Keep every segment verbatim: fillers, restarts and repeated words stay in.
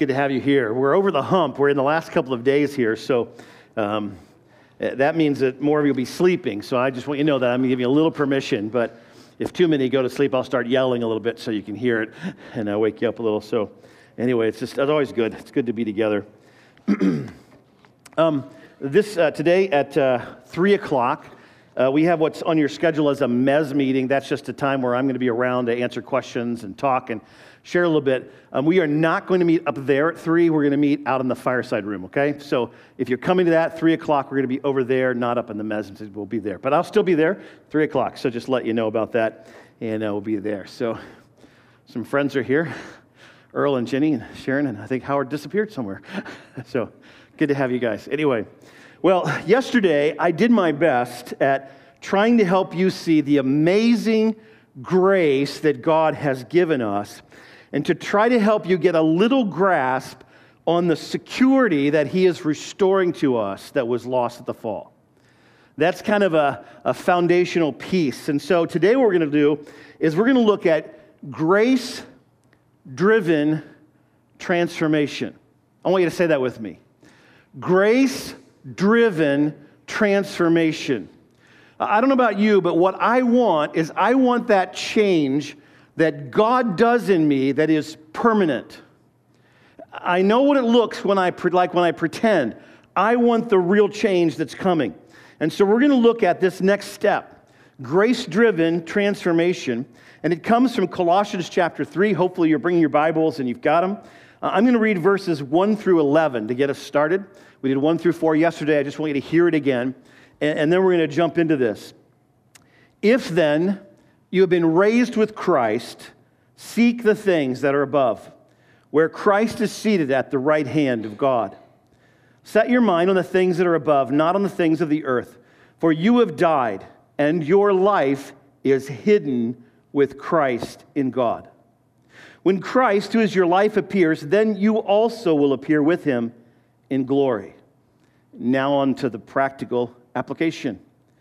good to have you here. We're over the hump. We're in the last couple of days here, so um, that means that more of you will be sleeping. So I just want you to know that I'm going to give you a little permission, but if too many go to sleep, I'll start yelling a little bit so you can hear it, and I'll wake you up a little. So anyway, it's just it's always good. It's good to be together. um, this uh, today at uh, three o'clock, uh, we have what's on your schedule as a mez meeting. That's just a time where I'm going to be around to answer questions and talk and share a little bit. Um, we are not going to meet up there at three. We're going to meet out in the fireside room, okay? So if you're coming to that, three o'clock, we're going to be over there, not up in the mez. We'll be there. But I'll still be there, three o'clock. So just let you know about that, and uh, we'll be there. So some friends are here, Earl and Jenny and Sharon, and I think Howard disappeared somewhere. So good to have you guys. Anyway, well, yesterday I did my best at trying to help you see the amazing grace that God has given us, and to try to help you get a little grasp on the security that He is restoring to us that was lost at the fall. That's kind of a, a foundational piece. And so today what we're going to do is we're going to look at grace-driven transformation. I want you to say that with me. Grace-driven transformation. I don't know about you, but what I want is I want that change that God does in me that is permanent. I know what it looks when I like when I pretend. I want the real change that's coming. And so we're going to look at this next step, grace-driven transformation, and it comes from Colossians chapter three. Hopefully you're bringing your Bibles and you've got them. Uh, I'm going to read verses one through eleven to get us started. We did one through four yesterday. I just want you to hear it again, and, and then we're going to jump into this. If then you have been raised with Christ, seek the things that are above, where Christ is seated at the right hand of God. Set your mind on the things that are above, not on the things of the earth. For you have died, and your life is hidden with Christ in God. When Christ, who is your life, appears, then you also will appear with Him in glory. Now on to the practical application.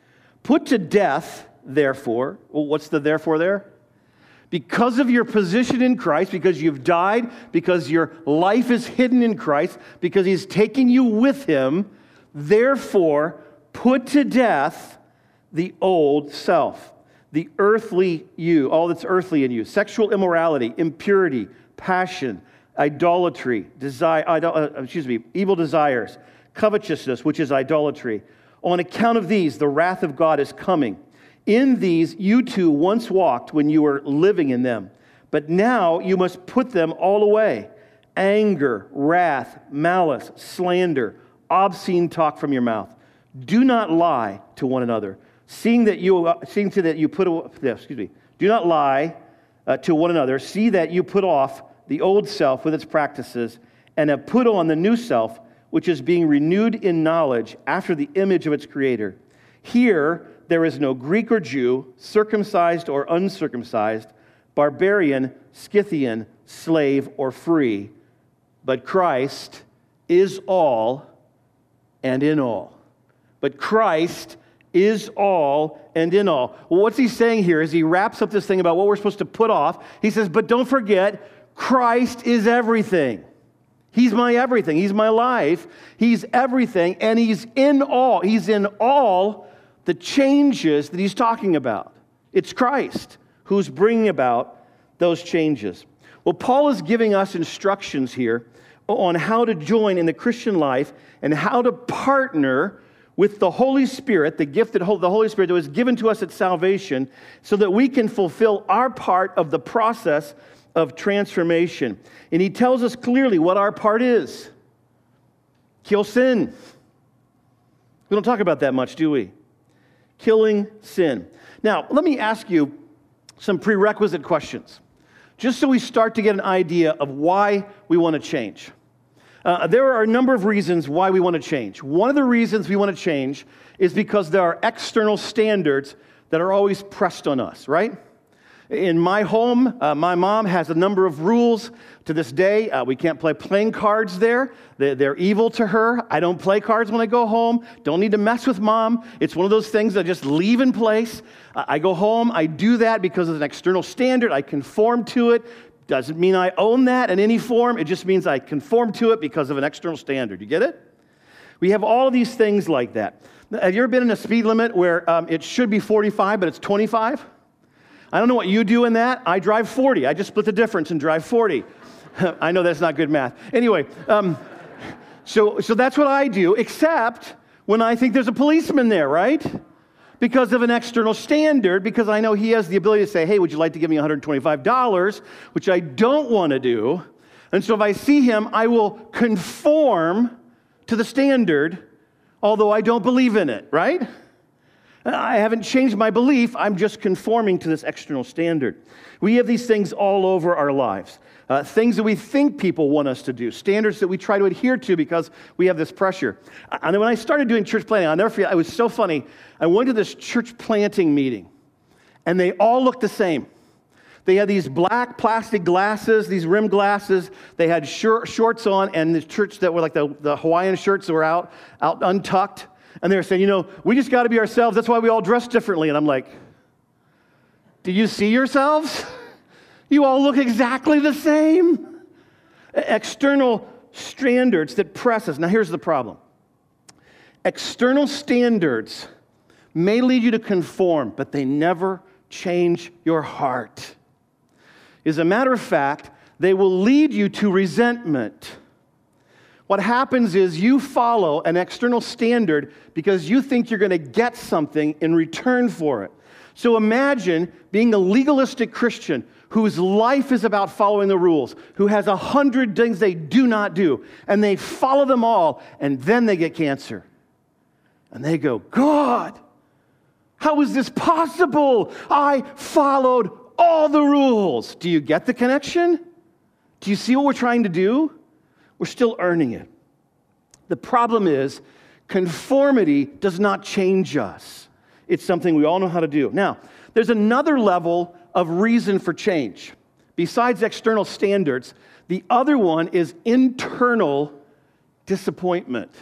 Put to death, therefore, well, what's the therefore there? Because of your position in Christ, because you've died, because your life is hidden in Christ, because He's taking you with Him, therefore, put to death the old self, the earthly you, all that's earthly in you, sexual immorality, impurity, passion, idolatry, desire, idol, uh, excuse me, evil desires, covetousness, which is idolatry. On account of these, the wrath of God is coming. In these you too once walked when you were living in them, but now you must put them all away. Anger, wrath, malice, slander, obscene talk from your mouth. Do not lie to one another, seeing that you seeing to that you put excuse me. Do not lie uh, to one another. See that you put off the old self with its practices, and have put on the new self, which is being renewed in knowledge after the image of its Creator. Here there is no Greek or Jew, circumcised or uncircumcised, barbarian, Scythian, slave or free, but Christ is all and in all. But Christ is all and in all. Well, what's he saying here is he wraps up this thing about what we're supposed to put off. He says, but don't forget, Christ is everything. He's my everything. He's my life. He's everything, and He's in all. He's in all the changes that he's talking about. It's Christ who's bringing about those changes. Well, Paul is giving us instructions here on how to join in the Christian life and how to partner with the Holy Spirit, the gift that the Holy Spirit that was given to us at salvation, so that we can fulfill our part of the process of transformation. And he tells us clearly what our part is. Kill sin. We don't talk about that much, do we? Killing sin. Now, let me ask you some prerequisite questions, just so we start to get an idea of why we want to change. Uh, there are a number of reasons why we want to change. One of the reasons we want to change is because there are external standards that are always pressed on us, right? In my home, uh, my mom has a number of rules to this day. Uh, we can't play playing cards there. They're, they're evil to her. I don't play cards when I go home. Don't need to mess with mom. It's one of those things that just leave in place. Uh, I go home. I do that because of an external standard. I conform to it. Doesn't mean I own that in any form. It just means I conform to it because of an external standard. You get it? We have all these things like that. Have you ever been in a speed limit where um, it should be forty-five, but it's twenty-five? I don't know what you do in that. I drive forty. I just split the difference and drive forty. I know that's not good math. Anyway, um, so, so that's what I do, except when I think there's a policeman there, right? Because of an external standard, because I know he has the ability to say, hey, would you like to give me one hundred twenty-five dollars, which I don't want to do. And so if I see him, I will conform to the standard, although I don't believe in it, right? I haven't changed my belief. I'm just conforming to this external standard. We have these things all over our lives. Uh, things that we think people want us to do. Standards that we try to adhere to because we have this pressure. And when I started doing church planting, I'll never forget, it was so funny. I went to this church planting meeting, and they all looked the same. They had these black plastic glasses, these rim glasses. They had short, shorts on, and the church that were like the, the Hawaiian shirts that were out, out untucked. And they were saying, you know, we just got to be ourselves. That's why we all dress differently. And I'm like, do you see yourselves? You all look exactly the same. External standards that press us. Now, here's the problem. External standards may lead you to conform, but they never change your heart. As a matter of fact, they will lead you to resentment. What happens is you follow an external standard because you think you're going to get something in return for it. So imagine being a legalistic Christian whose life is about following the rules, who has a hundred things they do not do, and they follow them all, and then they get cancer. And they go, God, how is this possible? I followed all the rules. Do you get the connection? Do you see what we're trying to do? We're still earning it. The problem is, conformity does not change us. It's something we all know how to do. Now, there's another level of reason for change. Besides external standards, the other one is internal disappointment.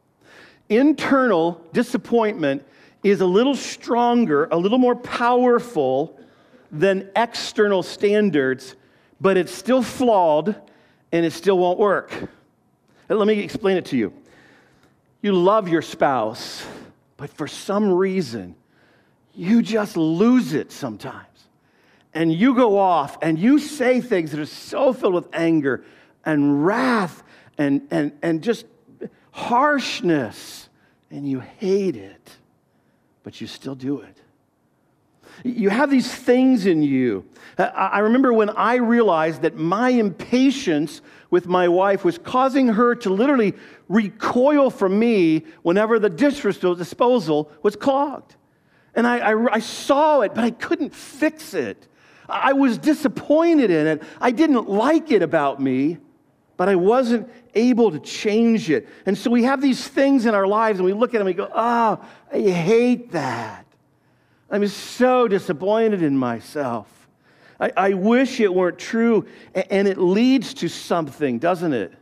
Internal disappointment is a little stronger, a little more powerful than external standards, but it's still flawed and it still won't work. And let me explain it to you. You love your spouse, but for some reason, you just lose it sometimes. And you go off and you say things that are so filled with anger and wrath and, and, and just harshness, and you hate it, but you still do it. You have these things in you. I remember when I realized that my impatience with my wife was causing her to literally recoil from me whenever the dish disposal was clogged. And I, I, I saw it, but I couldn't fix it. I was disappointed in it. I didn't like it about me, but I wasn't able to change it. And so we have these things in our lives, and we look at them and we go, oh, I hate that. I'm so disappointed in myself. I, I wish it weren't true. And it leads to something, doesn't it?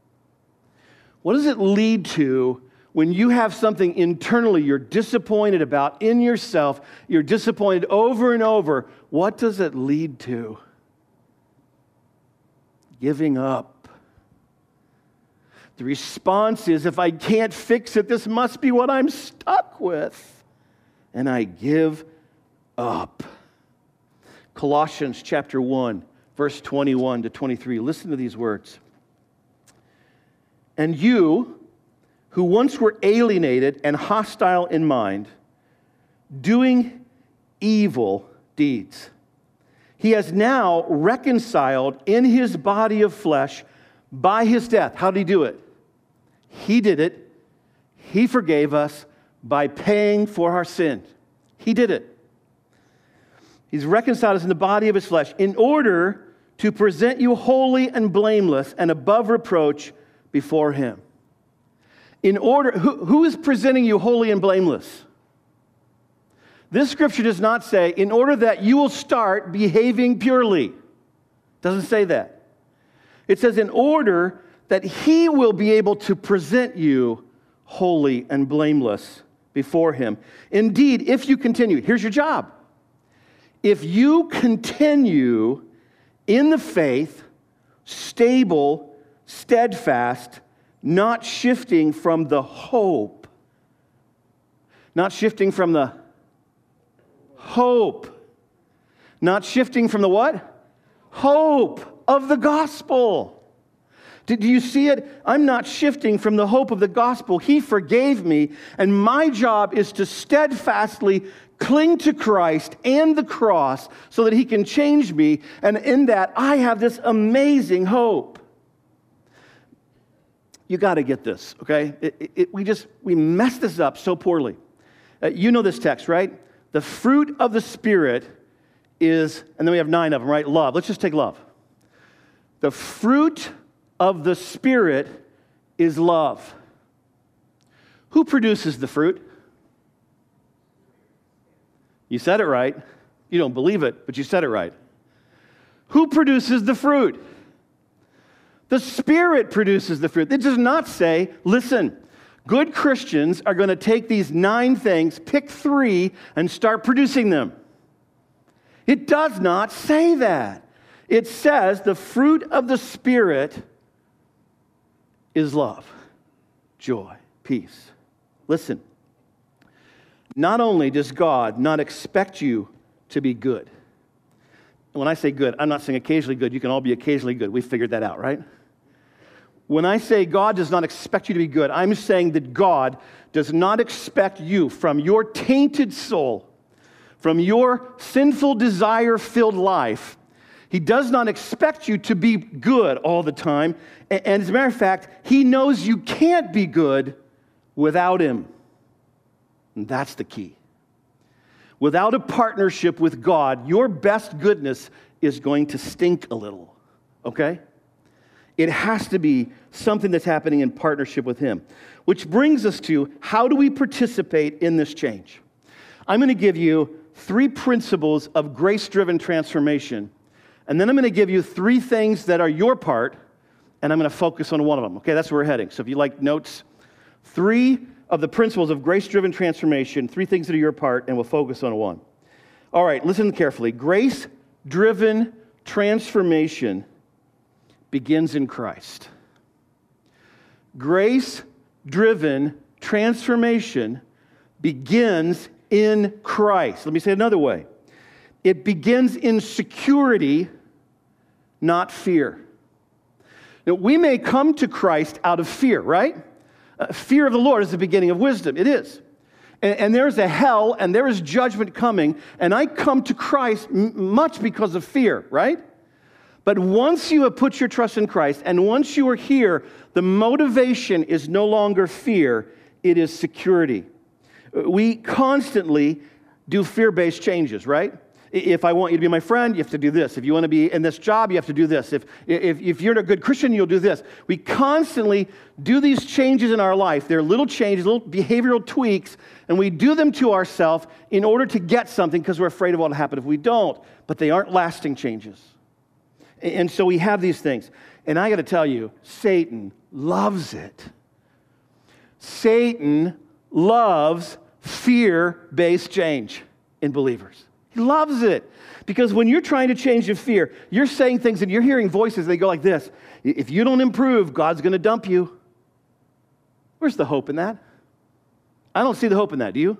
What does it lead to when you have something internally you're disappointed about in yourself, you're disappointed over and over? What does it lead to? Giving up. The response is, if I can't fix it, this must be what I'm stuck with. And I give up. Colossians chapter one, verse twenty-one to twenty-three. Listen to these words. And you, who once were alienated and hostile in mind, doing evil deeds, he has now reconciled in his body of flesh by his death. How did he do it? He did it. He forgave us by paying for our sin. He did it. He's reconciled us in the body of his flesh in order to present you holy and blameless and above reproach before him. In order, who, who is presenting you holy and blameless? This scripture does not say, in order that you will start behaving purely. It doesn't say that. It says, in order that he will be able to present you holy and blameless before him. Indeed, if you continue, here's your job. If you continue in the faith, stable, steadfast, not shifting from the hope. Not shifting from the hope. Not shifting from the what? Hope of the gospel. Do you see it? I'm not shifting from the hope of the gospel. He forgave me, and my job is to steadfastly cling to Christ and the cross so that he can change me, and in that I have this amazing hope. You got to get this, okay? It, it, we just, we mess this up so poorly. Uh, you know this text, right? The fruit of the Spirit is, and then we have nine of them, right? Love. Let's just take love. The fruit of the Spirit is love. Who produces the fruit? You said it right. You don't believe it, but you said it right. Who produces the fruit? The Spirit produces the fruit. It does not say, listen, good Christians are going to take these nine things, pick three, and start producing them. It does not say that. It says the fruit of the Spirit is love, joy, peace. Listen, not only does God not expect you to be good. When I say good, I'm not saying occasionally good. You can all be occasionally good. We figured that out, right? When I say God does not expect you to be good, I'm saying that God does not expect you from your tainted soul, from your sinful desire-filled life. He does not expect you to be good all the time. And as a matter of fact, he knows you can't be good without him. And that's the key. Without a partnership with God, your best goodness is going to stink a little, okay? It has to be something that's happening in partnership with him. Which brings us to, how do we participate in this change? I'm going to give you three principles of grace-driven transformation. And then I'm going to give you three things that are your part, and I'm going to focus on one of them. Okay, that's where we're heading. So if you like notes, three of the principles of grace-driven transformation, three things that are your part, and we'll focus on one. All right, listen carefully. Grace-driven transformation begins in Christ. Grace-driven transformation begins in Christ. Let me say it another way. It begins in security, not fear. Now, we may come to Christ out of fear, right? Uh, fear of the Lord is the beginning of wisdom. It is. And, and there's a hell, and there is judgment coming, and I come to Christ m- much because of fear, right? But once you have put your trust in Christ, and once you are here, the motivation is no longer fear, it is security. We constantly do fear-based changes, right? If I want you to be my friend, you have to do this. If you want to be in this job, you have to do this. If, if, if you're a good Christian, you'll do this. We constantly do these changes in our life. They're little changes, little behavioral tweaks, and we do them to ourselves in order to get something because we're afraid of what will happen if we don't. But they aren't lasting changes. And so we have these things. And I got to tell you, Satan loves it. Satan loves fear-based change in believers. He loves it. Because when you're trying to change your fear, you're saying things and you're hearing voices, they go like this. If you don't improve, God's going to dump you. Where's the hope in that? I don't see the hope in that, do you?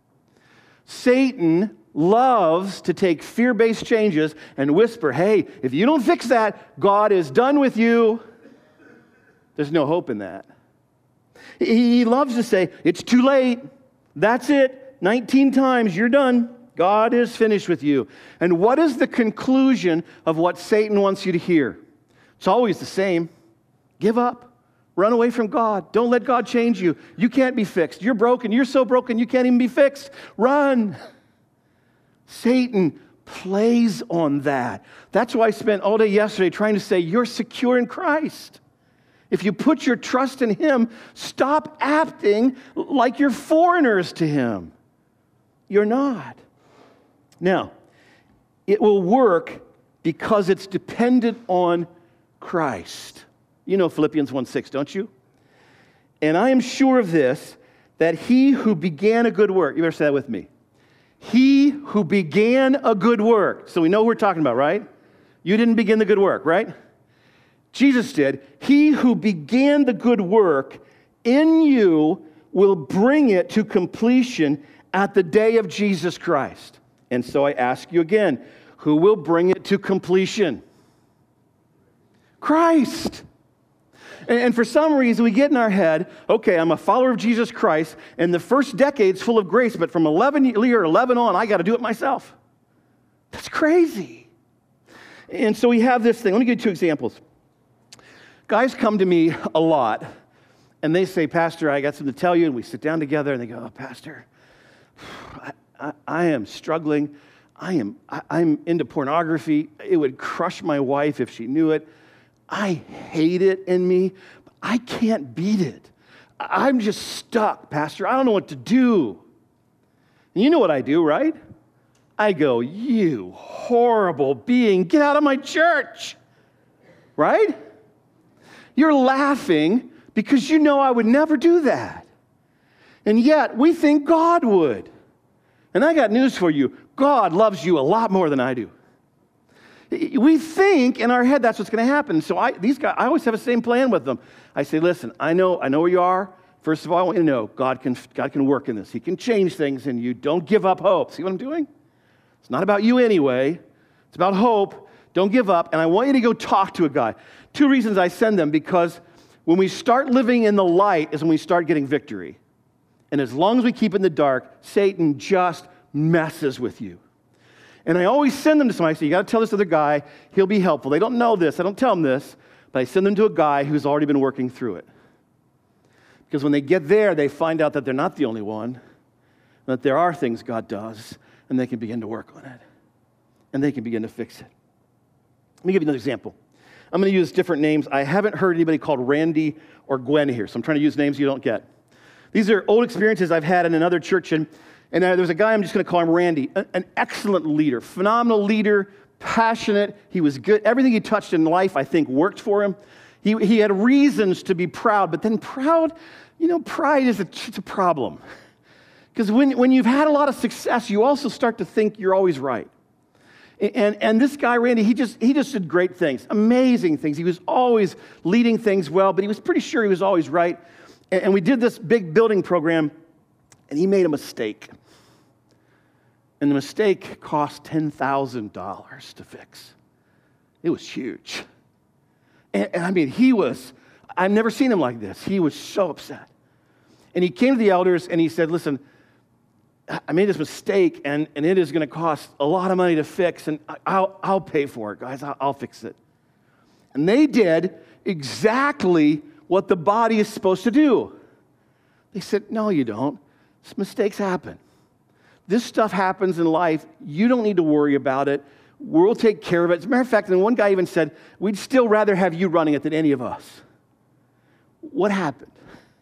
Satan loves to take fear-based changes and whisper, hey, if you don't fix that, God is done with you. There's no hope in that. He loves to say, it's too late. That's it. nineteen times, you're done. God is finished with you. And what is the conclusion of what Satan wants you to hear? It's always the same. Give up. Run away from God. Don't let God change you. You can't be fixed. You're broken. You're so broken you can't even be fixed. Run. Satan plays on that. That's why I spent all day yesterday trying to say you're secure in Christ. If you put your trust in him, stop acting like you're foreigners to him. You're not. Now, it will work because it's dependent on Christ. You know Philippians one six, don't you? And I am sure of this, that he who began a good work, you better say that with me. He who began a good work. So we know who we're talking about, right? You didn't begin the good work, right? Jesus did. He who began the good work in you will bring it to completion at the day of Jesus Christ. And so I ask you again, who will bring it to completion? Christ. And for some reason, we get in our head, okay, I'm a follower of Jesus Christ, and the first decade's full of grace, but from eleven, year eleven on, I got to do it myself. That's crazy. And so we have this thing. Let me give you two examples. Guys come to me a lot, and they say, Pastor, I got something to tell you, and we sit down together, and they go, oh, Pastor, I, I, I am struggling. I am, I, I'm into pornography. It would crush my wife if she knew it. I hate it in me, but I can't beat it. I'm just stuck, Pastor. I don't know what to do. And you know what I do, right? I go, you horrible being, get out of my church, right? You're laughing because you know I would never do that. And yet, we think God would. And I got news for you. God loves you a lot more than I do. We think in our head that's what's going to happen. So I, these guys, I always have the same plan with them. I say, listen, I know, I know where you are. First of all, I want you to know God can, God can work in this. He can change things in you. Don't give up hope. See what I'm doing? It's not about you anyway. It's about hope. Don't give up. And I want you to go talk to a guy. Two reasons I send them, because when we start living in the light is when we start getting victory. And as long as we keep in the dark, Satan just messes with you. And I always send them to somebody. I say, you got to tell this other guy. He'll be helpful. They don't know this. I don't tell them this. But I send them to a guy who's already been working through it. Because when they get there, they find out that they're not the only one. That there are things God does. And they can begin to work on it. And they can begin to fix it. Let me give you another example. I'm going to use different names. I haven't heard anybody called Randy or Gwen here. So I'm trying to use names you don't get. These are old experiences I've had in another church. And And uh, there's a guy, I'm just going to call him Randy, a, an excellent leader, phenomenal leader, passionate. He was good. Everything he touched in life, I think, worked for him. He, he had reasons to be proud, but then proud, you know, pride is a, it's a problem. Because when, when you've had a lot of success, you also start to think you're always right. And, and this guy, Randy, he just, he just did great things, amazing things. He was always leading things well, but he was pretty sure he was always right. And, and we did this big building program, and he made a mistake. And the mistake cost ten thousand dollars to fix. It was huge. And, and I mean, he was, I've never seen him like this. He was so upset. And he came to the elders and he said, listen, I made this mistake and, and it is going to cost a lot of money to fix, and I'll, I'll pay for it, guys. I'll, I'll fix it. And they did exactly what the body is supposed to do. They said, no, you don't. Mistakes happen. This stuff happens in life. You don't need to worry about it. We'll take care of it. As a matter of fact, and one guy even said, we'd still rather have you running it than any of us. What happened?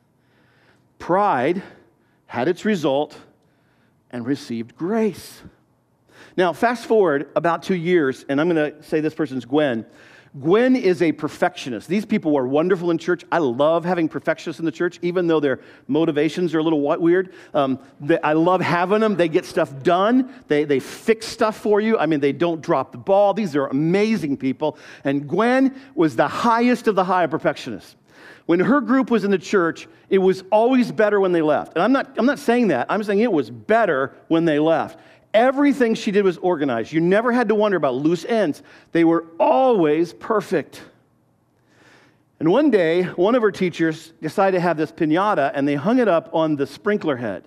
Pride had its result and received grace. Now, fast forward about two years, and I'm going to say this person's Gwen. Gwen is a perfectionist. These people were wonderful in church. I love having perfectionists in the church, even though their motivations are a little weird. Um, they, I love having them. They get stuff done. They, they fix stuff for you. I mean, they don't drop the ball. These are amazing people. And Gwen was the highest of the high perfectionists. When her group was in the church, it was always better when they left. And I'm not, I'm not saying that. I'm saying it was better when they left. Everything she did was organized. You never had to wonder about loose ends. They were always perfect. And one day, one of her teachers decided to have this piñata, and they hung it up on the sprinkler head.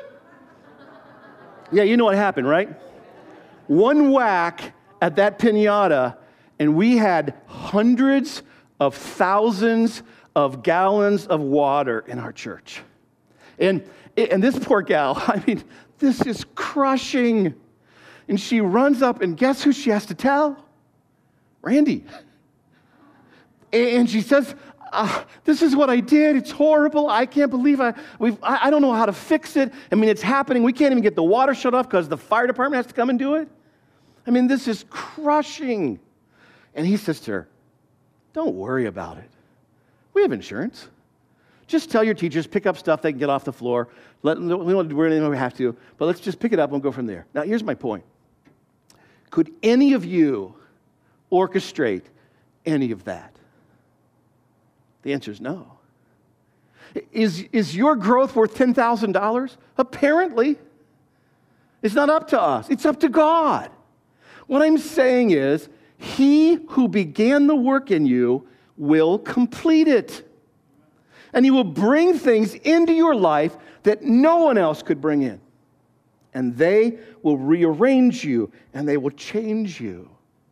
Yeah, you know what happened, right? One whack at that piñata, and we had hundreds of thousands of gallons of water in our church. And, and this poor gal, I mean, this is crushing. And she runs up, and guess who she has to tell? Randy. And she says, uh, this is what I did. It's horrible. I can't believe I, we've, I, I don't know how to fix it. I mean, it's happening. We can't even get the water shut off because the fire department has to come and do it. I mean, this is crushing. And he says to her, don't worry about it. We have insurance. Just tell your teachers, pick up stuff they can get off the floor. Let them, we don't do anything we have to, but let's just pick it up and go from there. Now, here's my point. Could any of you orchestrate any of that? The answer is no. Is, is your growth worth ten thousand dollars? Apparently. It's not up to us. It's up to God. What I'm saying is, He who began the work in you will complete it. And He will bring things into your life that no one else could bring in. And they will rearrange you, and they will change you.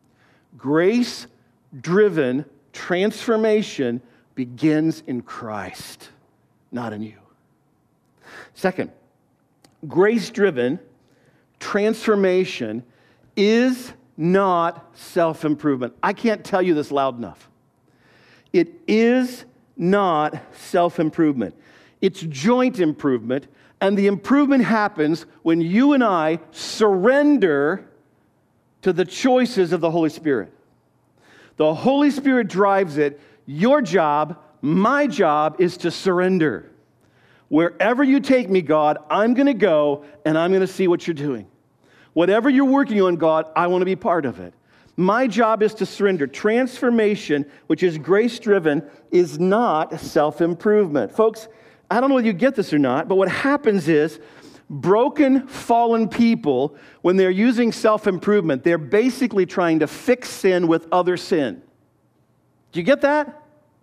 Grace-driven transformation begins in Christ, not in you. Second, grace-driven transformation is not self-improvement. I can't tell you this loud enough. It is not self-improvement. It's joint improvement, and the improvement happens when you and I surrender to the choices of the Holy Spirit. The Holy Spirit drives it. Your job, my job, is to surrender. Wherever you take me, God, I'm going to go, and I'm going to see what you're doing. Whatever you're working on, God, I want to be part of it. My job is to surrender. Transformation, which is grace-driven, is not self-improvement. Folks, I don't know whether you get this or not, but what happens is broken, fallen people, when they're using self-improvement, they're basically trying to fix sin with other sin. Do you get that?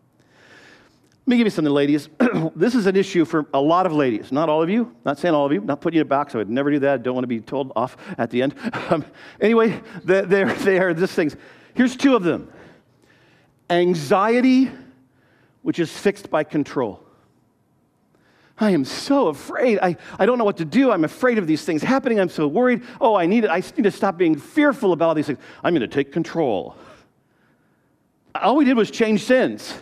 Let me give you something, ladies. This is an issue for a lot of ladies. Not all of you. Not saying all of you. Not putting you in a box. I would never do that. I don't want to be told off at the end. Um, anyway, they they are these things. Here's two of them. Anxiety, which is fixed by control. I am so afraid. I, I don't know what to do. I'm afraid of these things happening. I'm so worried. Oh, I need it. I need to stop being fearful about all these things. I'm going to take control. All we did was change sins.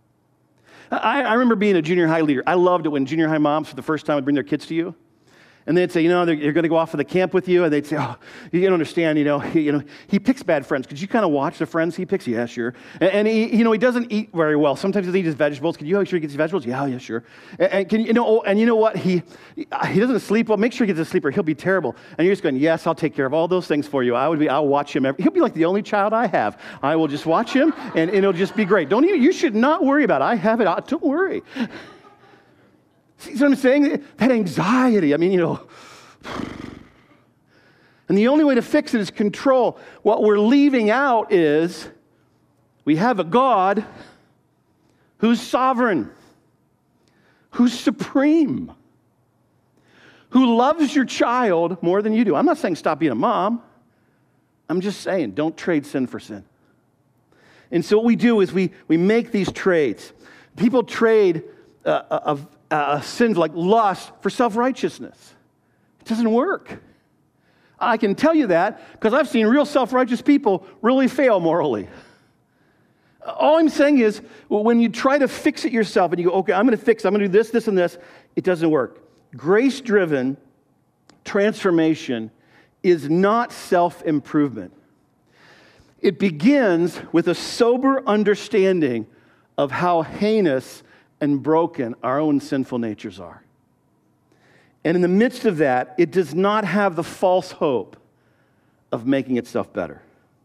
I, I remember being a junior high leader. I loved it when junior high moms for the first time would bring their kids to you. And they'd say, you know, they're, they're going to go off for the camp with you. And they'd say, oh, you don't understand, you know, he, you know, he picks bad friends. Could you kind of watch the friends he picks? Yeah, sure. And, and he, you know, he doesn't eat very well. Sometimes he'll eat his vegetables. Can you make sure he gets his vegetables? Yeah, yeah, sure. And, and can you know, and you know what? He he doesn't sleep well. Make sure he gets a sleep or he'll be terrible. And you're just going, yes, I'll take care of all those things for you. I would be, I'll watch him. Every, he'll be like the only child I have. I will just watch him, and, and it'll just be great. Don't you? You should not worry about it. I have it. I, don't worry. See what I'm saying? That anxiety. I mean, you know. And the only way to fix it is control. What we're leaving out is we have a God who's sovereign, who's supreme, who loves your child more than you do. I'm not saying stop being a mom. I'm just saying don't trade sin for sin. And so what we do is we, we make these trades. People trade uh, uh, uh, sins like lust for self-righteousness. It doesn't work. I can tell you that because I've seen real self-righteous people really fail morally. All I'm saying is when you try to fix it yourself and you go, okay, I'm going to fix it, I'm going to do this, this, and this, it doesn't work. Grace-driven transformation is not self-improvement. It begins with a sober understanding of how heinous and broken our own sinful natures are. And in the midst of that, it does not have the false hope of making itself better.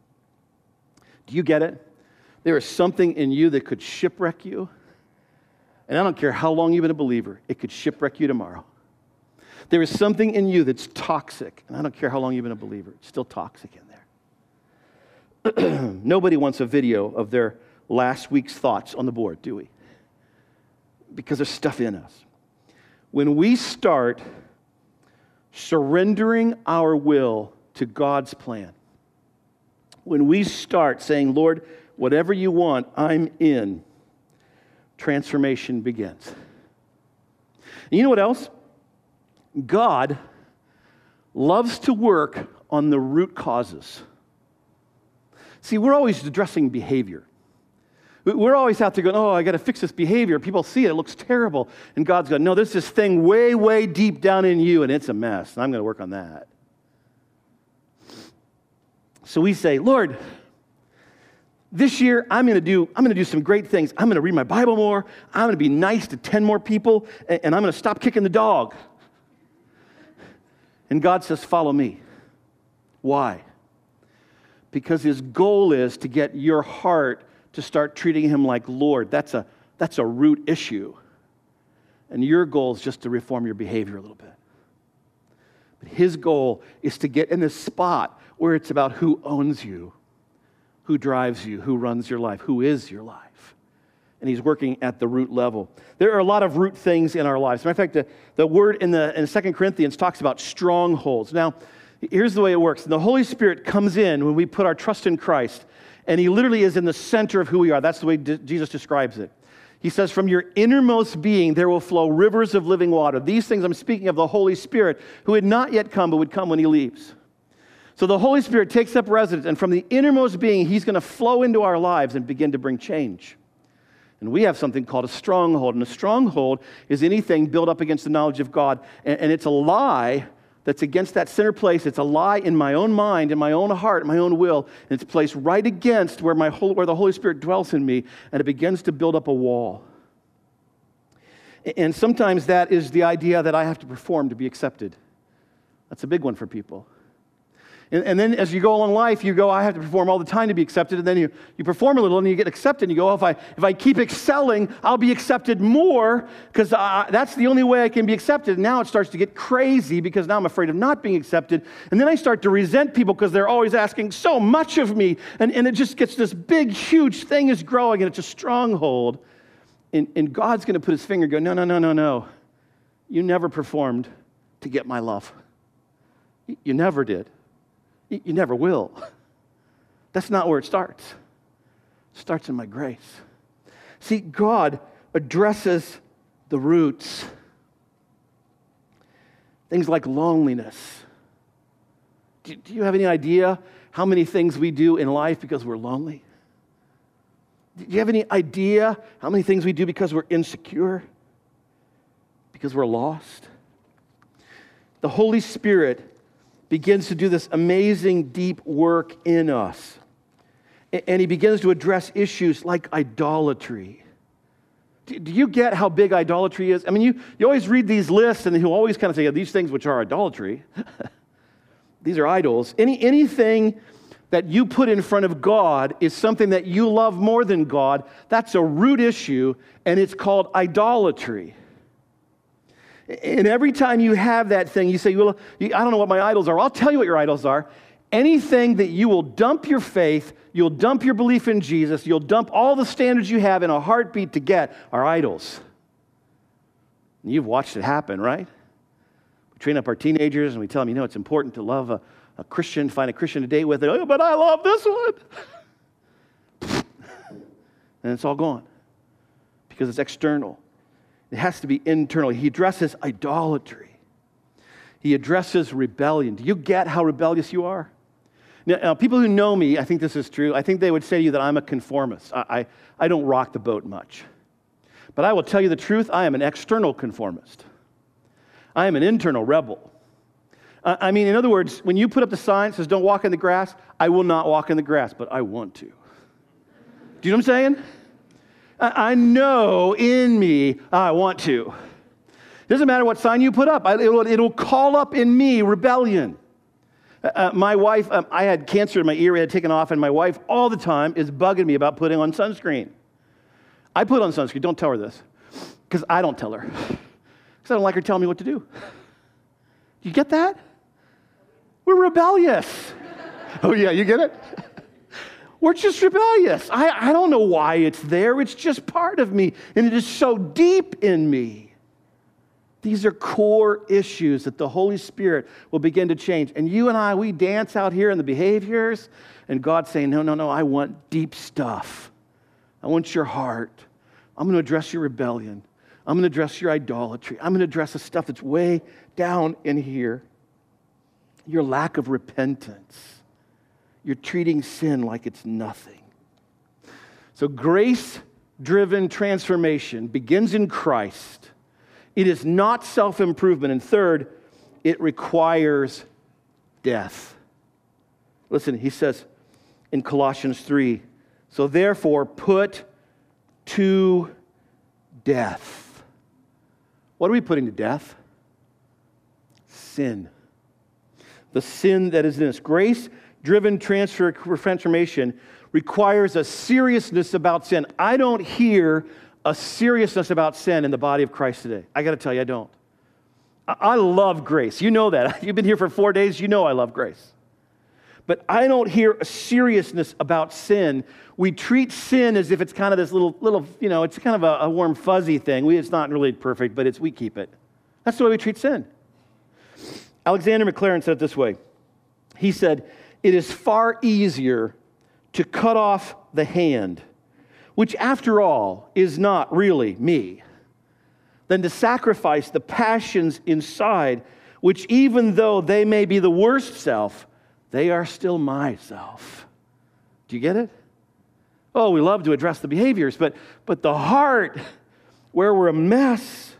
Do you get it? There is something in you that could shipwreck you. And I don't care how long you've been a believer, it could shipwreck you tomorrow. There is something in you that's toxic. And I don't care how long you've been a believer, it's still toxic in there. Nobody wants a video of their last week's thoughts on the board, do we? Because there's stuff in us. When we start surrendering our will to God's plan, when we start saying, Lord, whatever you want, I'm in, transformation begins. And you know what else? God loves to work on the root causes. See, we're always addressing behavior. We're always out there going, oh, I got to fix this behavior. People see it, it looks terrible. And God's going, no, there's this thing way, way deep down in you, and it's a mess. And I'm going to work on that. So we say, Lord, this year I'm going to do, I'm going to do some great things. I'm going to read my Bible more. I'm going to be nice to ten more people, and I'm going to stop kicking the dog. And God says, follow me. Why? because his goal is to get your heart to start treating him like Lord. That's a, that's a root issue. And your goal is just to reform your behavior a little bit. But his goal is to get in this spot where it's about who owns you, who drives you, who runs your life, who is your life. And he's working at the root level. There are a lot of root things in our lives. As a matter of fact, the, the word in, the, in Second Corinthians talks about strongholds. Now, here's the way it works. The Holy Spirit comes in when we put our trust in Christ, and he literally is in the center of who we are. That's the way D- Jesus describes it. He says, from your innermost being, there will flow rivers of living water. These things I'm speaking of the Holy Spirit, who had not yet come, but would come when he leaves. So the Holy Spirit takes up residence, and from the innermost being, he's going to flow into our lives and begin to bring change. And we have something called a stronghold. And a stronghold is anything built up against the knowledge of God. And, and it's a lie that's against that center place. It's a lie in my own mind, in my own heart, in my own will. And it's placed right against where, my whole, where the Holy Spirit dwells in me. And it begins to build up a wall. And sometimes that is the idea that I have to perform to be accepted. That's a big one for people. And, and then as you go along life, you go, I have to perform all the time to be accepted. And then you, you perform a little and you get accepted. And you go, oh, if I if I keep excelling, I'll be accepted more because uh, that's the only way I can be accepted. And now it starts to get crazy because now I'm afraid of not being accepted. And then I start to resent people because they're always asking so much of me. And, and it just gets this big, huge thing is growing and it's a stronghold. And, and God's going to put his finger and go, no, no, no, no, no. You never performed to get my love. You never did. You never will. That's not where it starts. It starts in my grace. See, God addresses the roots. Things like loneliness. Do, do you have any idea how many things we do in life because we're lonely? Do you have any idea how many things we do because we're insecure? Because we're lost? The Holy Spirit begins to do this amazing deep work in us. And he begins to address issues like idolatry. Do you get how big idolatry is? I mean, you, you always read these lists and he'll always kind of say, these things which are idolatry, these are idols. Any, anything that you put in front of God is something that you love more than God. That's a root issue, and it's called idolatry. And every time you have that thing, you say, well, I don't know what my idols are. I'll tell you what your idols are. Anything that you will dump your faith, you'll dump your belief in Jesus, you'll dump all the standards you have in a heartbeat to get are idols. And you've watched it happen, right? We train up our teenagers and we tell them, you know, it's important to love a, a Christian, find a Christian to date with. Oh, but I love this one. And it's all gone because it's external. It has to be internal. He addresses idolatry. He addresses rebellion. Do you get how rebellious you are? Now, now, people who know me, I think this is true, I think they would say to you that I'm a conformist. I, I, I don't rock the boat much. But I will tell you the truth, I am an external conformist. I am an internal rebel. I, I mean, in other words, when you put up the sign that says don't walk in the grass, I will not walk in the grass, but I want to. Do you know what I'm saying? I know in me I want to. It doesn't matter what sign you put up. It'll, it'll call up in me rebellion. Uh, my wife, um, I had cancer in my ear, I had taken off, and my wife all the time is bugging me about putting on sunscreen. I put on sunscreen. Don't tell her this, because I don't tell her. Because I don't like her telling me what to do. You get that? We're rebellious. Oh yeah, you get it? We're just rebellious. I, I don't know why it's there. It's just part of me, and it is so deep in me. These are core issues that the Holy Spirit will begin to change. And you and I, we dance out here in the behaviors, and God's saying, no, no, no, I want deep stuff. I want your heart. I'm going to address your rebellion. I'm going to address your idolatry. I'm going to address the stuff that's way down in here. Your lack of repentance. You're treating sin like it's nothing. So grace-driven transformation begins in Christ. It is not self-improvement. And third, it requires death. Listen, he says in Colossians three, so therefore put to death. What are we putting to death? Sin. The sin that is in us. Grace driven transfer transformation requires a seriousness about sin. I don't hear a seriousness about sin in the body of Christ today. I got to tell you, I don't. I love grace. You know that. You've been here for four days. You know I love grace. But I don't hear a seriousness about sin. We treat sin as if it's kind of this little, little, you know, it's kind of a, a warm, fuzzy thing. We, it's not really perfect, but it's we keep it. That's the way we treat sin. Alexander Maclaren said it this way. He said, "It is far easier to cut off the hand, which after all is not really me, than to sacrifice the passions inside, which even though they may be the worst self, they are still myself." Do you get it? Oh, we love to address the behaviors, but, but the heart, where we're a mess.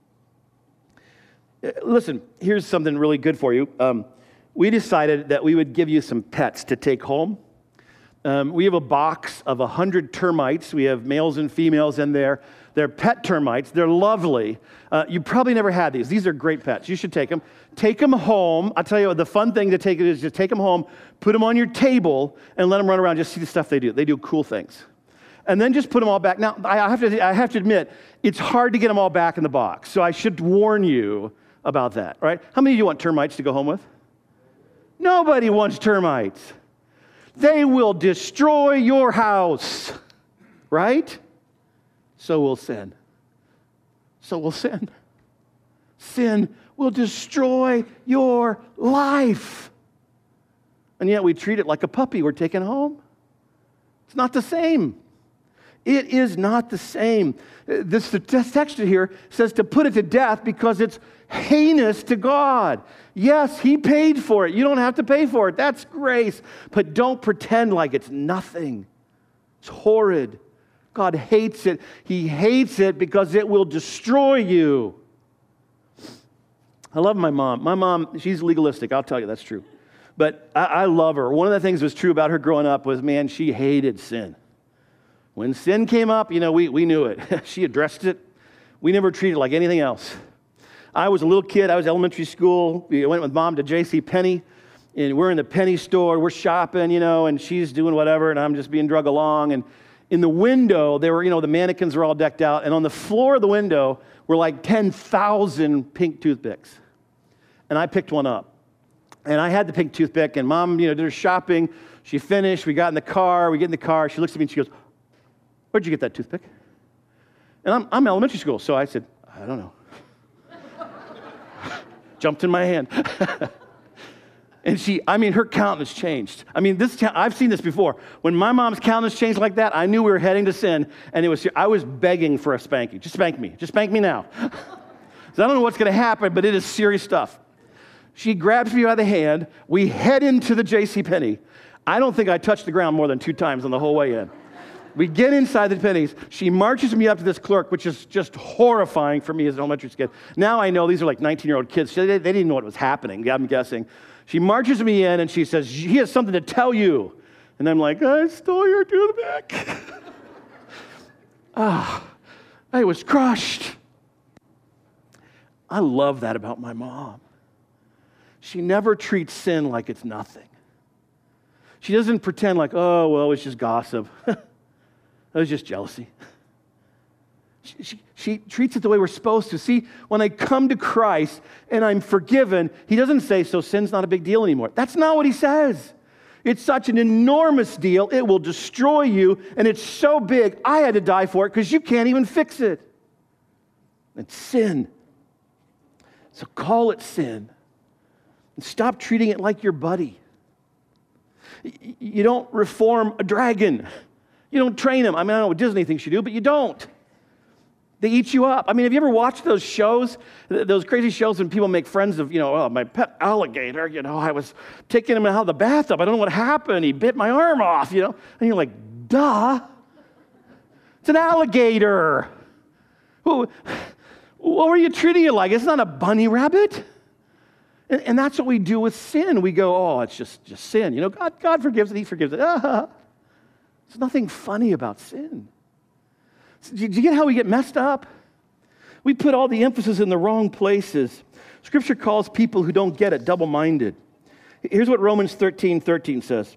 Listen, here's something really good for you. Um, we decided that we would give you some pets to take home. Um, we have a box of one hundred termites. We have males and females in there. They're pet termites. They're lovely. Uh, you probably never had these. These are great pets. You should take them. Take them home. I'll tell you what, the fun thing to take it is just take them home, put them on your table, and let them run around. Just see the stuff they do. They do cool things. And then just put them all back. Now, I have to, I have to admit, it's hard to get them all back in the box. So I should warn you about that, right? How many of you want termites to go home with? Nobody wants termites. They will destroy your house, right? So will sin. So will sin. Sin will destroy your life. And yet we treat it like a puppy we're taking home. It's not the same. It is not the same. This the text here says to put it to death because it's heinous to God. Yes, He paid for it. You don't have to pay for it. That's grace. But don't pretend like it's nothing. It's horrid. God hates it. He hates it because it will destroy you. I love my mom. My mom, she's legalistic. I'll tell you, that's true. But I, I love her. One of the things that was true about her growing up was, man, she hated sin. When sin came up, you know, we, we knew it. She addressed it. We never treated it like anything else. I was a little kid. I was elementary school. We went with Mom to J C Penney, and we're in the Penny store. We're shopping, you know, and she's doing whatever, and I'm just being drug along. And in the window, there were, you know, the mannequins were all decked out, and on the floor of the window were like ten thousand pink toothpicks. And I picked one up. And I had the pink toothpick, and Mom, you know, did her shopping. She finished. We got in the car. We get in the car. She looks at me, and she goes, "Where'd you get that toothpick?" And I'm, I'm elementary school, so I said, "I don't know." Jumped in my hand. And she, I mean, her countenance changed. I mean, this I've seen this before. When my mom's countenance changed like that, I knew we were heading to sin, and it was, I was begging for a spanking. Just spank me. Just spank me now. So I don't know what's going to happen, but it is serious stuff. She grabs me by the hand. We head into the J C Penney. I don't think I touched the ground more than two times on the whole way in. We get inside the Pennies. She marches me up to this clerk, which is just horrifying for me as an elementary kid. Now I know these are like nineteen-year-old kids. They, they didn't know what was happening, I'm guessing. She marches me in, and she says, "He has something to tell you." And I'm like, "I stole your toothpick." Ah, I was crushed. I love that about my mom. She never treats sin like it's nothing. She doesn't pretend like, "Oh, well, it's just gossip." It was just jealousy. She, she, she treats it the way we're supposed to. See, when I come to Christ and I'm forgiven, He doesn't say, "So sin's not a big deal anymore." That's not what He says. It's such an enormous deal. It will destroy you, and it's so big, I had to die for it because you can't even fix it. It's sin. So call it sin. And stop treating it like your buddy. You don't reform a dragon. You don't train him. I mean, I don't know what Disney thinks you do, but you don't. They eat you up. I mean, have you ever watched those shows, those crazy shows when people make friends of, you know, "Oh, my pet alligator, you know, I was taking him out of the bathtub. I don't know what happened. He bit my arm off," you know. And you're like, duh. It's an alligator. What were you treating it like? It's not a bunny rabbit. And, and that's what we do with sin. We go, "Oh, it's just, just sin. You know, God, God forgives it. He forgives it." Ah. There's nothing funny about sin. Do you get how we get messed up? We put all the emphasis in the wrong places. Scripture calls people who don't get it double-minded. Here's what Romans thirteen thirteen says.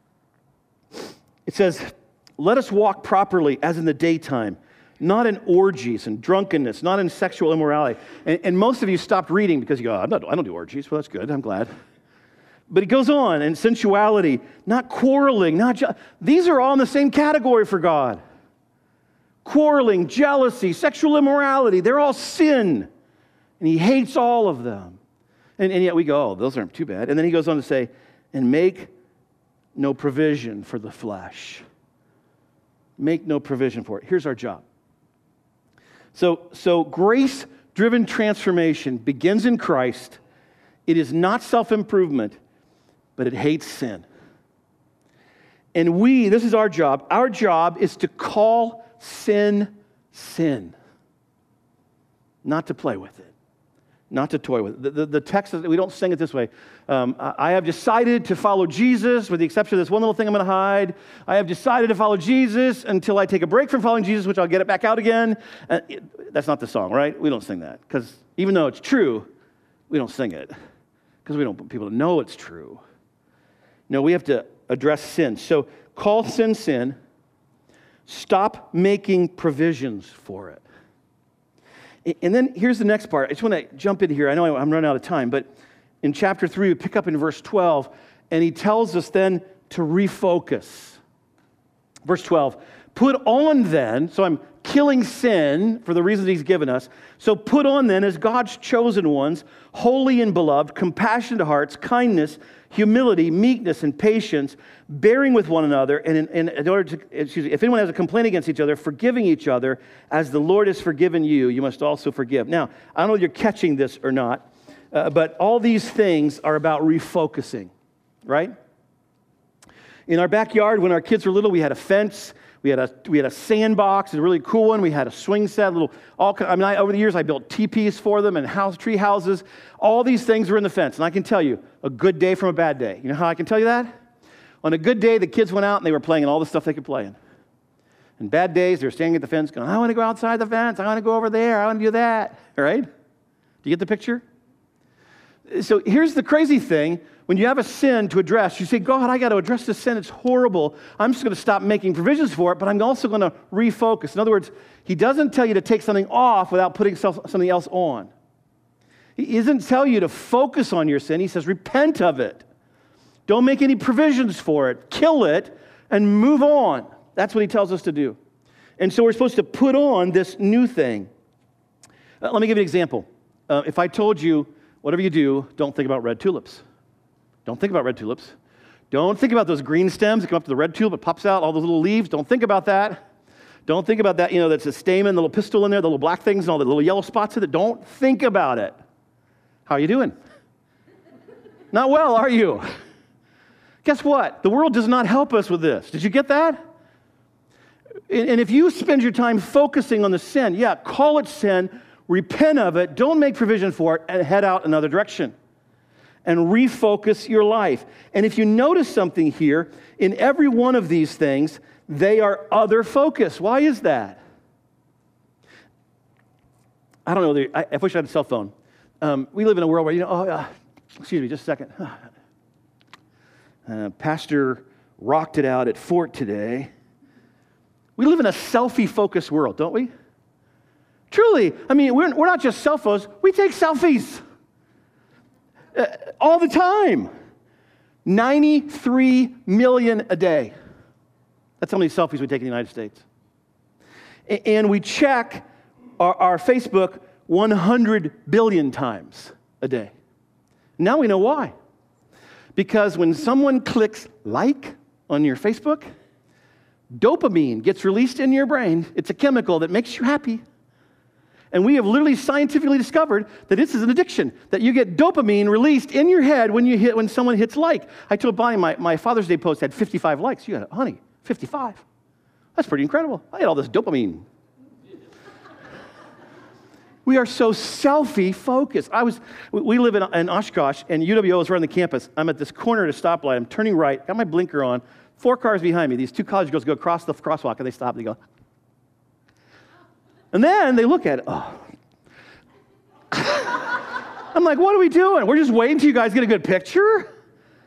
It says, let us walk properly as in the daytime, not in orgies and drunkenness, not in sexual immorality. And, and most of you stopped reading because you go, I'm not, I don't do orgies. Well, that's good. I'm glad. But it goes on, and sensuality, not quarreling, not je- these are all in the same category for God. Quarreling, jealousy, sexual immorality, they're all sin. And he hates all of them. And, and yet we go, oh, those aren't too bad. And then he goes on to say, and make no provision for the flesh. Make no provision for it. Here's our job. So, so grace-driven transformation begins in Christ. It is not self-improvement, but it hates sin. And we, this is our job. Our job is to call sin, sin. Not to play with it. Not to toy with it. The, the, the text, we don't sing it this way. Um, I have decided to follow Jesus, with the exception of this one little thing I'm going to hide. I have decided to follow Jesus until I take a break from following Jesus, which I'll get it back out again. Uh, it, that's not the song, right? We don't sing that. Because even though it's true, we don't sing it. Because we don't want people to know it's true. No, we have to address sin. So call sin, sin. Stop making provisions for it. And then here's the next part. I just want to jump in here. I know I'm running out of time, but in chapter three, we pick up in verse twelve, and he tells us then to refocus. Verse twelve, put on then, so I'm killing sin for the reasons he's given us. So put on then as God's chosen ones, holy and beloved, compassionate hearts, kindness, humility, meekness, and patience, bearing with one another, and in, in, in order to, excuse me, if anyone has a complaint against each other, forgiving each other, as the Lord has forgiven you, you must also forgive. Now, I don't know if you're catching this or not, uh, but all these things are about refocusing, right? In our backyard, when our kids were little, we had a fence. We had a we had a sandbox, a really cool one. We had a swing set, little all. I mean, I, over the years, I built teepees for them and house tree houses. All these things were in the fence, and I can tell you a good day from a bad day. You know how I can tell you that? On a good day, the kids went out and they were playing in all the stuff they could play in. And bad days, they were standing at the fence, going, "I want to go outside the fence. I want to go over there. I want to do that." All right? Do you get the picture? So here's the crazy thing. When you have a sin to address, you say, God, I got to address this sin. It's horrible. I'm just going to stop making provisions for it, but I'm also going to refocus. In other words, he doesn't tell you to take something off without putting something else on. He doesn't tell you to focus on your sin. He says, repent of it. Don't make any provisions for it. Kill it and move on. That's what he tells us to do. And so we're supposed to put on this new thing. Uh, let me give you an example. Uh, if I told you, whatever you do, don't think about red tulips. Don't think about red tulips. Don't think about those green stems that come up to the red tulip, it pops out, all those little leaves. Don't think about that. Don't think about that, you know, that's a stamen, the little pistil in there, the little black things and all the little yellow spots in it. Don't think about it. How are you doing? Not well, are you? Guess what? The world does not help us with this. Did you get that? And if you spend your time focusing on the sin, yeah, call it sin, repent of it, don't make provision for it, and head out another direction. And refocus your life. And if you notice something here, in every one of these things, they are other focus. Why is that? I don't know. I, I wish I had a cell phone. Um, we live in a world where, you know, oh, uh, excuse me, just a second. Uh, Pastor rocked it out at Fort today. We live in a selfie-focused world, don't we? Truly, I mean, we're, we're not just cell phones. We take selfies. Uh, all the time. ninety-three million a day. That's how many selfies we take in the United States. A- and we check our, our Facebook one hundred billion times a day. Now we know why. Because when someone clicks like on your Facebook, dopamine gets released in your brain. It's a chemical that makes you happy. And we have literally scientifically discovered that this is an addiction, that you get dopamine released in your head when you hit when someone hits like. I told Bonnie my, my Father's Day post had fifty-five likes. You got, honey, fifty-five. That's pretty incredible. I had all this dopamine. We are so selfie-focused. I was, we live in, in Oshkosh, and U W O is running the campus. I'm at this corner at a stoplight. I'm turning right, got my blinker on. Four cars behind me. These two college girls go across the crosswalk, and they stop, and they go, and then they look at it. Oh. I'm like, what are we doing? We're just waiting till you guys get a good picture?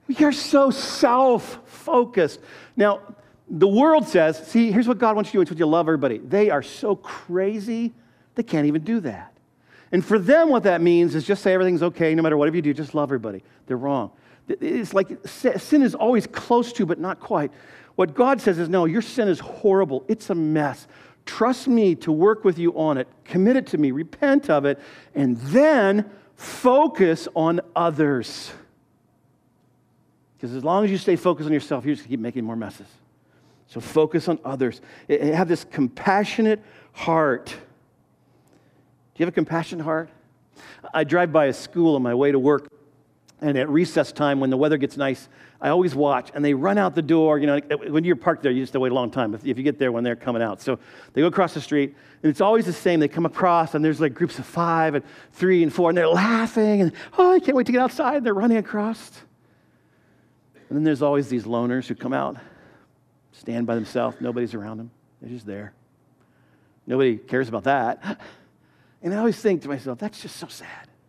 We are so self-focused. Now, the world says, see, here's what God wants you to do. It's what you love everybody. They are so crazy, they can't even do that. And for them, what that means is just say everything's okay, no matter whatever you do, just love everybody. They're wrong. It's like sin is always close to, but not quite. What God says is, no, your sin is horrible. It's a mess. Trust me to work with you on it. Commit it to me. Repent of it. And then focus on others. Because as long as you stay focused on yourself, you're just going to keep making more messes. So focus on others. Have this compassionate heart. Do you have a compassionate heart? I drive by a school on my way to work, and at recess time, when the weather gets nice, I always watch, and they run out the door. You know, when you're parked there, you just have to wait a long time if you get there when they're coming out. So they go across the street, and it's always the same. They come across, and there's like groups of five and three and four, and they're laughing, and, oh, I can't wait to get outside. And they're running across. And then there's always these loners who come out, stand by themselves. Nobody's around them. They're just there. Nobody cares about that. And I always think to myself, that's just so sad.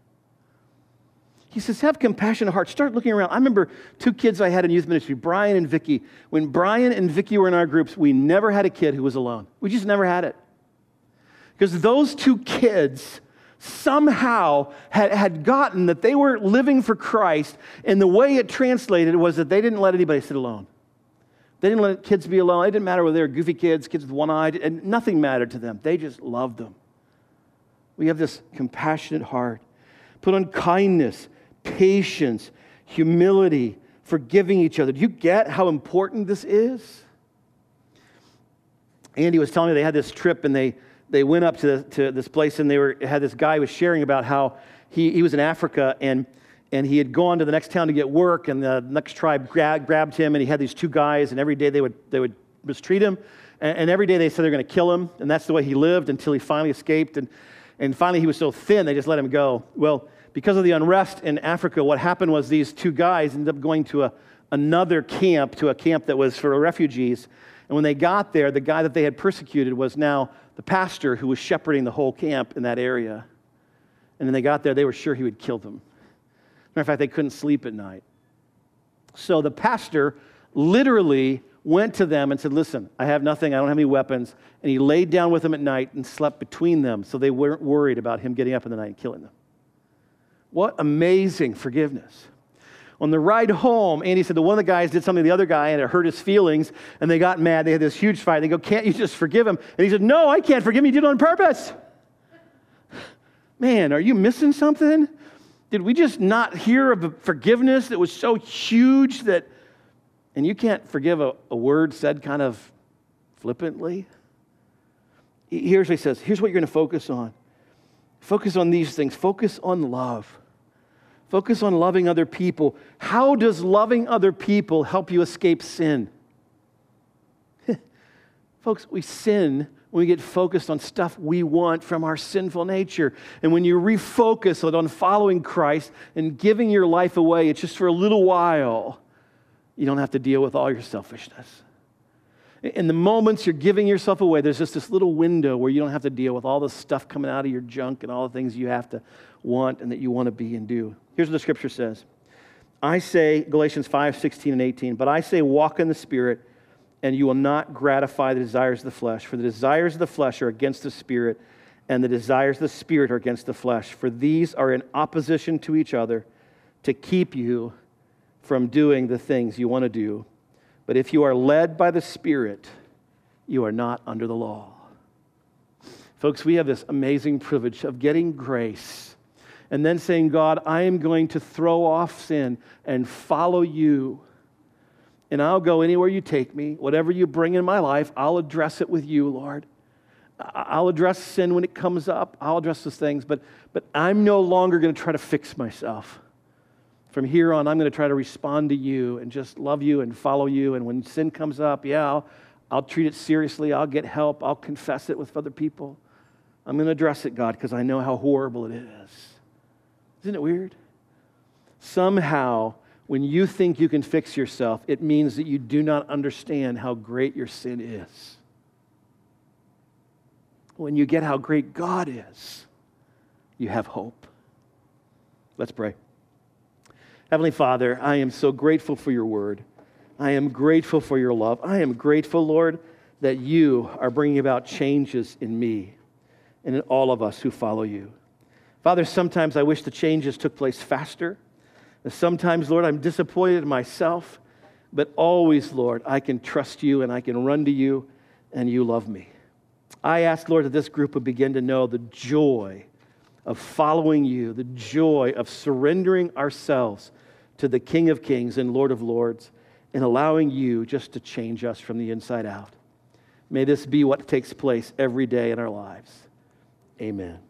He says, have compassionate heart. Start looking around. I remember two kids I had in youth ministry, Brian and Vicky. When Brian and Vicky were in our groups, we never had a kid who was alone. We just never had it. Because those two kids somehow had, had gotten that they were living for Christ, and the way it translated was that they didn't let anybody sit alone. They didn't let kids be alone. It didn't matter whether they were goofy kids, kids with one eye, and nothing mattered to them. They just loved them. We have this compassionate heart. Put on kindness, patience, humility, forgiving each other. Do you get how important this is? Andy was telling me they had this trip, and they, they went up to, the, to this place, and they were had this guy who was sharing about how he, he was in Africa, and, and he had gone to the next town to get work, and the next tribe grabbed, grabbed him, and he had these two guys, and every day they would, they would mistreat him, and, and every day they said they're going to kill him, and that's the way he lived until he finally escaped, and, and finally he was so thin, they just let him go. Well, because of the unrest in Africa, what happened was these two guys ended up going to a, another camp, to a camp that was for refugees. And when they got there, the guy that they had persecuted was now the pastor who was shepherding the whole camp in that area. And when they got there, they were sure he would kill them. Matter of fact, they couldn't sleep at night. So the pastor literally went to them and said, listen, I have nothing, I don't have any weapons. And he laid down with them at night and slept between them so they weren't worried about him getting up in the night and killing them. What amazing forgiveness. On the ride home, Andy said that one of the guys did something to the other guy and it hurt his feelings, and they got mad. They had this huge fight. They go, can't you just forgive him? And he said, no, I can't forgive him. You did it on purpose. Man, are you missing something? Did we just not hear of a forgiveness that was so huge that, and you can't forgive a, a word said kind of flippantly? Here's what he says. Here's what you're going to focus on. Focus on these things. Focus on love. Focus on loving other people. How does loving other people help you escape sin? Folks, we sin when we get focused on stuff we want from our sinful nature. And when you refocus on following Christ and giving your life away, it's just for a little while. You don't have to deal with all your selfishness. In the moments you're giving yourself away, there's just this little window where you don't have to deal with all the stuff coming out of your junk and all the things you have to want and that you want to be and do. Here's what the scripture says. I say, Galatians five, sixteen and eighteen, but I say walk in the Spirit, and you will not gratify the desires of the flesh. For the desires of the flesh are against the Spirit, and the desires of the Spirit are against the flesh. For these are in opposition to each other to keep you from doing the things you want to do. But if you are led by the Spirit, you are not under the law. Folks, we have this amazing privilege of getting grace and then saying, God, I am going to throw off sin and follow you. And I'll go anywhere you take me. Whatever you bring in my life, I'll address it with you, Lord. I'll address sin when it comes up. I'll address those things. But, but I'm no longer going to try to fix myself. From here on, I'm going to try to respond to you and just love you and follow you. And when sin comes up, yeah, I'll, I'll treat it seriously. I'll get help. I'll confess it with other people. I'm going to address it, God, because I know how horrible it is. Isn't it weird? Somehow, when you think you can fix yourself, it means that you do not understand how great your sin is. When you get how great God is, you have hope. Let's pray. Heavenly Father, I am so grateful for your word. I am grateful for your love. I am grateful, Lord, that you are bringing about changes in me and in all of us who follow you. Father, sometimes I wish the changes took place faster. Sometimes, Lord, I'm disappointed in myself, but always, Lord, I can trust you and I can run to you and you love me. I ask, Lord, that this group would begin to know the joy of following you, the joy of surrendering ourselves to the King of Kings and Lord of Lords and allowing you just to change us from the inside out. May this be what takes place every day in our lives. Amen.